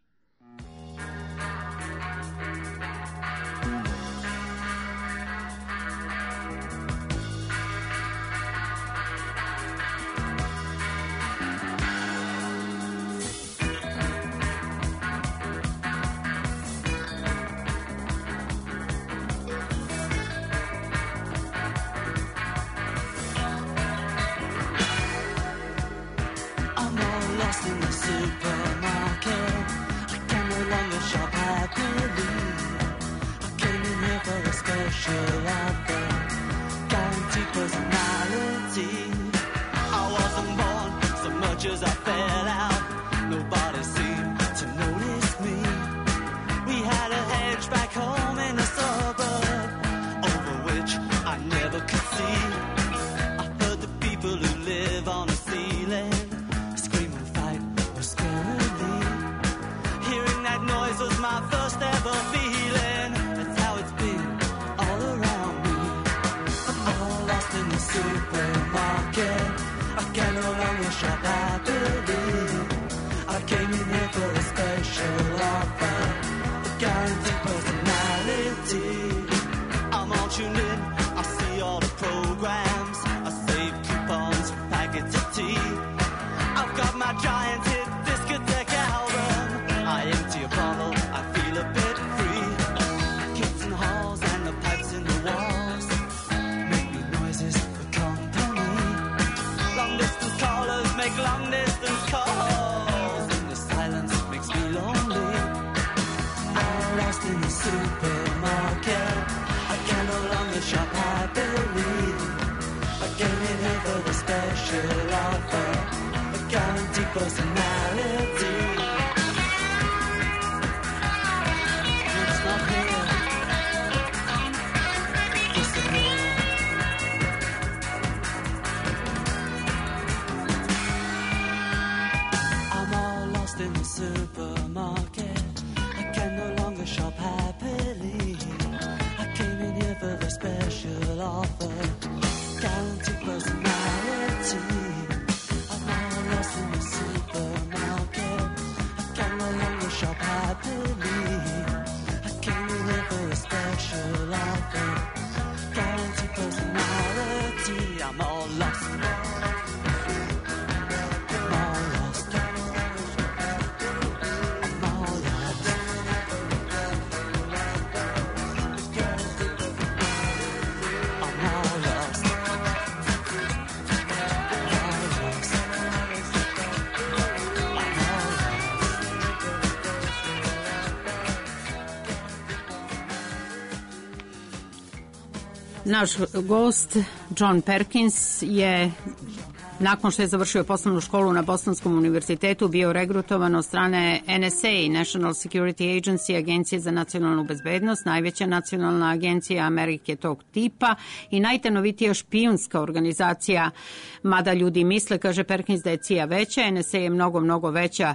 Naš gost, John Perkins, je nakon što je završio poslovnu školu na Bostonskom univerzitetu bio regrutovan od strane NSA, National Security Agency, Agencije za nacionalnu bezbednost, najveća nacionalna agencija Amerike tog tipa i najtenovitija špijunska organizacija, mada ljudi misle, kaže Perkins, da je CIA veća, NSA je mnogo veća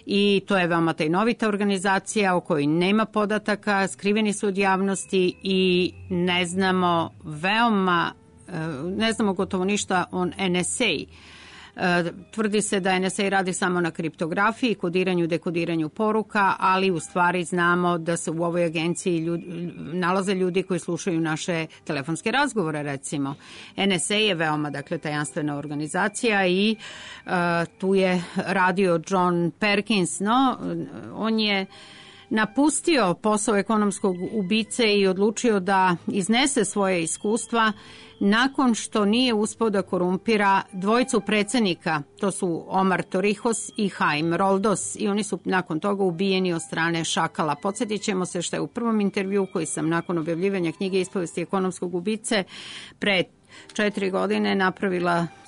i to je veoma tajnovita organizacija o kojoj nema podataka, skriveni su od javnosti i ne znamo gotovo ništa o NSA. Tvrdi se da NSA radi samo na kriptografiji, kodiranju, dekodiranju poruka, ali u stvari znamo da se u ovoj agenciji nalaze ljudi koji slušaju naše telefonske razgovore, recimo. NSA je veoma, tajanstvena organizacija i tu je radio John Perkins, no on je napustio posao ekonomskog ubice i odlučio da iznese svoje iskustva nakon što nije uspeo da korumpira dvojicu predsednika, to su Omar Torrijos i Jaime Roldos, i oni su nakon toga ubijeni od strane šakala. Podsjetit ćemo se što je u prvom intervju koji sam nakon objavljivanja knjige Ispovesti ekonomskog ubice pre 4 godine napravila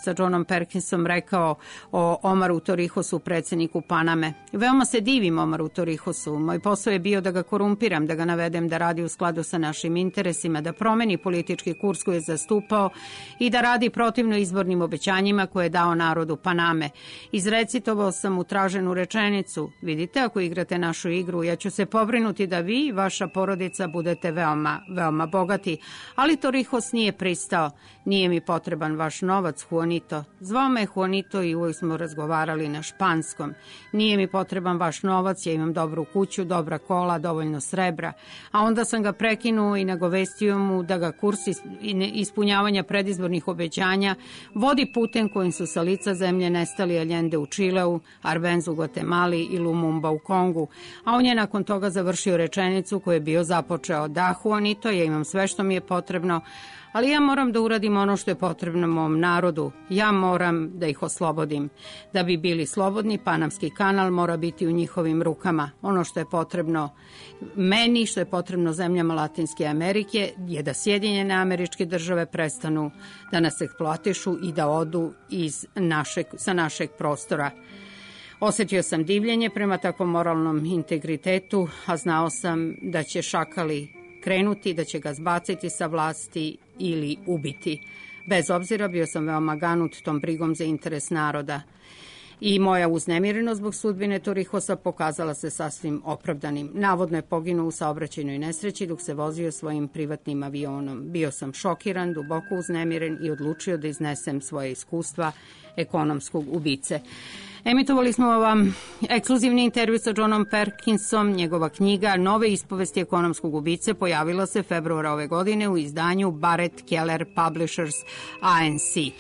sa Johnom Perkinsom rekao o Omaru Torrijos'u, predsjedniku Paname. Veoma se divim Omaru Torrijos'u. Moj posao je bio da ga korumpiram, da ga navedem da radi u skladu sa našim interesima, da promeni politički kurs koji je zastupao i da radi protivno izbornim obećanjima koje je dao narodu Paname. Izrecitovao sam mu traženu rečenicu: vidite, ako igrate našu igru, ja ću se pobrinuti da vi i vaša porodica budete veoma bogati. Ali Torrijos nije pristao. Nije mi potreban vaš novac, Juanito. Zvao me Juanito i uvijek smo razgovarali na španskom. Nije mi potreban vaš novac, ja imam dobru kuću, dobra kola, dovoljno srebra. A onda sam ga prekinuo i nagovestio mu da ga kurs ispunjavanja predizbornih obećanja vodi putem kojim su sa lica zemlje nestali Allende u Čileu, Arbenz u Gvatemali i Lumumba u Kongu. A on je nakon toga završio rečenicu koju je bio započeo: da, Juanito, ja imam sve što mi je potrebno, ali ja moram da uradim ono što je potrebno mom narodu. Ja moram da ih oslobodim. Da bi bili slobodni, Panamski kanal mora biti u njihovim rukama. Ono što je potrebno meni, što je potrebno zemljama Latinske Amerike, je da Sjedinjene Američke Države prestanu da nas eksploatišu i da odu sa našeg prostora. Osjetio sam divljenje prema takvom moralnom integritetu, a znao sam da će šakali krenuti, da će ga zbaciti sa vlasti ili ubiti. Bez obzira, bio sam veoma ganut tom brigom za interes naroda. I moja uznemirenost zbog sudbine Torrijosa pokazala se sasvim opravdanim. Navodno je poginuo u saobraćajnoj nesreći dok se vozio svojim privatnim avionom. Bio sam šokiran, duboko uznemiren i odlučio da iznesem svoje iskustva ekonomskog ubice. Emitovali smo vam ekskluzivni intervju sa Johnom Perkinsom. Njegova knjiga Nove ispovesti ekonomskog ubice pojavila se februara ove godine u izdanju Barrett Keller Publishers ANC.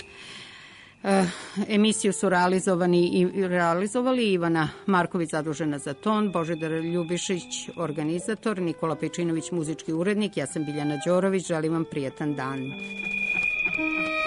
Emisiju su realizovali Ivana Marković, zadužena za ton, Božidar Ljubišić, organizator, Nikola Pečinović, muzički urednik, ja sam Biljana Đorović, želim vam prijetan dan.